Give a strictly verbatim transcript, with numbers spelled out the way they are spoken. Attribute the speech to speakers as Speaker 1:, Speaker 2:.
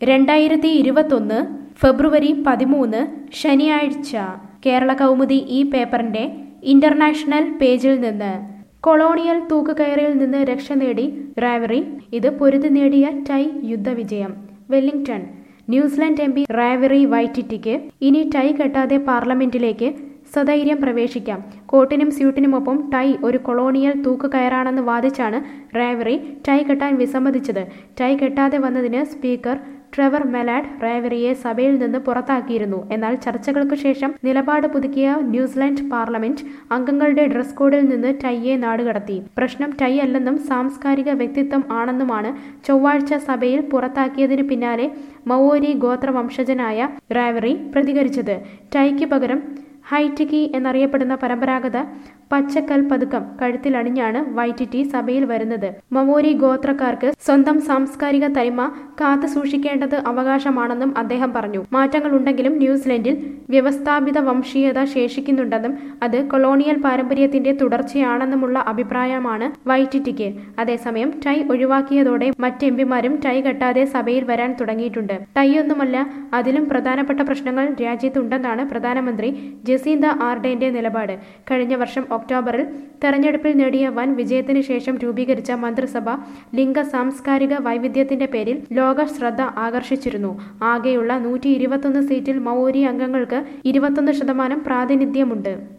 Speaker 1: രണ്ടായിരത്തി ഇരുപത്തൊന്ന് ഫെബ്രുവരി പതിമൂന്ന് ശനിയാഴ്ച കേരള കൗമുദി ഈ പേപ്പറിന്റെ ഇന്റർനാഷണൽ പേജിൽ നിന്ന് കൊളോണിയൽ തൂക്കുകയറിൽ നിന്ന് രക്ഷ നേടി റാവറി, ഇത് പൊരുതി നേടിയ tie യുദ്ധവിജയം. Wellington. New Zealand M P റാവറി വൈറ്റിറ്റിക്ക് ഇനി ടൈ കെട്ടാതെ പാർലമെന്റിലേക്ക് സധൈര്യം പ്രവേശിക്കാം. കോട്ടിനും സ്യൂട്ടിനുമൊപ്പം ടൈ ഒരു കൊളോണിയൽ തൂക്കുകയറാണെന്ന് വാദിച്ചാണ് റാവറി ടൈ കെട്ടാൻ വിസമ്മതിച്ചത്. ടൈ കെട്ടാതെ വന്നതിന് സ്പീക്കർ ട്രെവർ മെലാഡ് റാവറിയെ സഭയിൽ നിന്ന് പുറത്താക്കിയിരുന്നു. എന്നാൽ ചർച്ചകൾക്കു ശേഷം നിലപാട് പുതുക്കിയ ന്യൂസിലൻഡ് പാർലമെന്റ് അംഗങ്ങളുടെ ഡ്രസ് കോഡിൽ നിന്ന് ടൈയെ നാടുകടത്തി. പ്രശ്നം ടൈ അല്ലെന്നും സാംസ്കാരിക വ്യക്തിത്വം ആണെന്നുമാണ് ചൊവ്വാഴ്ച സഭയിൽ പുറത്താക്കിയതിന് പിന്നാലെ മവോരി ഗോത്രവംശജനായ റാവറി പ്രതികരിച്ചത്. ടൈക്ക് പകരം ഹൈറ്റിക്കി എന്നറിയപ്പെടുന്ന പരമ്പരാഗത പച്ചക്കൽ പതുക്കം കഴുത്തിലണിഞ്ഞാണ് വൈറ്റിറ്റി സഭയിൽ വരുന്നത്. മവോരി ഗോത്രക്കാർക്ക് സ്വന്തം സാംസ്കാരിക തനിമ കാത്തു സൂക്ഷിക്കേണ്ടത് അവകാശമാണെന്നും അദ്ദേഹം പറഞ്ഞു. മാറ്റങ്ങളുണ്ടെങ്കിലും ന്യൂസിലൻഡിൽ വ്യവസ്ഥാപിത വംശീയത ശേഷിക്കുന്നുണ്ടെന്നും അത് കൊളോണിയൽ പാരമ്പര്യത്തിന്റെ തുടർച്ചയാണെന്നുമുള്ള അഭിപ്രായമാണ് വൈറ്റിറ്റിക്ക്. അതേസമയം ടൈ ഒഴിവാക്കിയതോടെ മറ്റ് എംപിമാരും ടൈ കെട്ടാതെ സഭയിൽ വരാൻ തുടങ്ങിയിട്ടുണ്ട്. ടൈയൊന്നുമല്ല, അതിലും പ്രധാനപ്പെട്ട പ്രശ്നങ്ങൾ രാജ്യത്തുണ്ടെന്നാണ് പ്രധാനമന്ത്രി ജസീന്ത ആർഡേന്റെ നിലപാട്. കഴിഞ്ഞ വർഷം ഒക്ടോബറിൽ തെരഞ്ഞെടുപ്പിൽ നേടിയ വൻ വിജയത്തിന് ശേഷം രൂപീകരിച്ച മന്ത്രിസഭ ലിംഗ സാംസ്കാരിക വൈവിധ്യത്തിന്റെ പേരിൽ ലോക ശ്രദ്ധ ആകർഷിച്ചിരുന്നു. ആകെയുള്ള നൂറ്റി ഇരുപത്തൊന്ന് സീറ്റിൽ മവോരി അംഗങ്ങൾക്ക് ഇരുപത്തൊന്ന് ശതമാനം പ്രാതിനിധ്യമുണ്ട്.